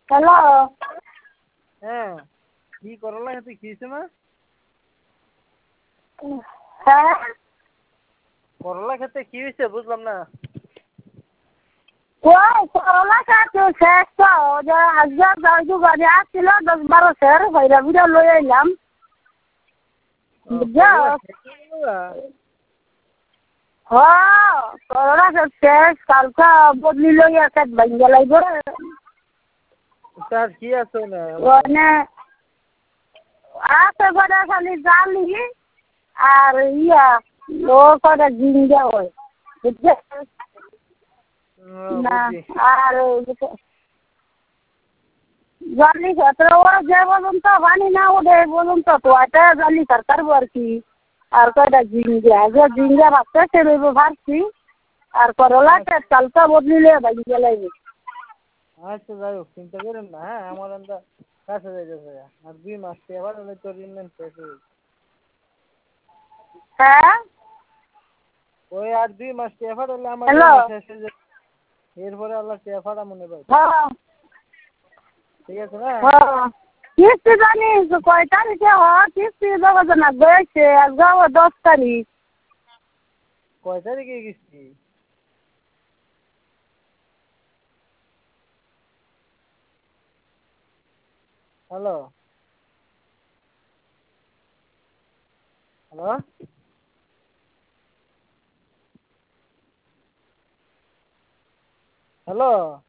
Hello. হ্যাঁ, কি করলা তুই খেয়েছে না? হ্যাঁ, করলা খেতে কি হয়েছে বুঝলাম না। ওই করলা গাছ শেষ তো, যে আজকে জয়দু গাড়ি আসছিল 10-12 সের ভৈরা ভিড়া লই আইলাম। বুঝছো? করলা খেতে গেলা? হ্যাঁ, করলা গাছ শেষ, কালকে বদলি লই আছে ভাঙ্গা লাগবে। তার কি আছে না? ওখানে আছে করে খালি জালি আর ও করে জিঙ্গা হয়। বুঝছো? না, বুঝছি। আর জালি ক্ষেত্রে ওরা যে বলুন তো পানি না ওঠে বলুন তো তোয়াটা জালি সরকার আর কি। আর কয়টা জিঙ্গা ভাবতে সে রইব ভাবছি। আর করলা কালকা বদলিলে ভাঙ্গা লাগবে। আচ্ছা যাই হোক, চিন্তা করেন না। হ্যাঁ, আমার আমরা কাছে যাইতেছে আর 2 মাস এবার হলে তোর ইনভেন্ট শেষ হয়ে যাবে। হ্যাঁ, ওই আর 2 মাস এবার হলে আমার হ্যালো। শেষ হয়ে যাবে। এরপরে আল্লাহ টেফাটা মনে পাই। হ্যাঁ, ঠিক আছে না? হ্যাঁ, কিস্তি জানিস কয় তারিখে হয়? কিস্তি দেওয়া না গেছে আজকে 10 তারিখ। কয় তারিখে গেছি? Hello, hello, hello.